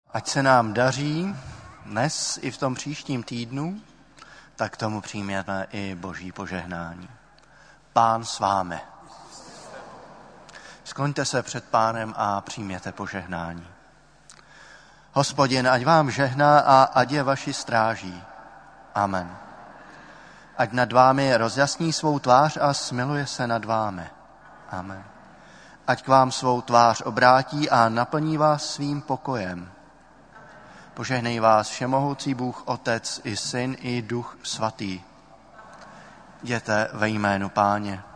Ať se nám daří dnes i v tom příštím týdnu, tak tomu přijměme i Boží požehnání. Pán s vámi. Skloňte se před Pánem a přijměte požehnání. Hospodin, ať vám žehná a ať je vaši stráží. Amen. Ať nad vámi rozjasní svou tvář a smiluje se nad vámi. Amen. Ať k vám svou tvář obrátí a naplní vás svým pokojem. Požehnej vás všemohoucí Bůh, Otec i Syn i Duch Svatý. Jděte ve jménu Páně.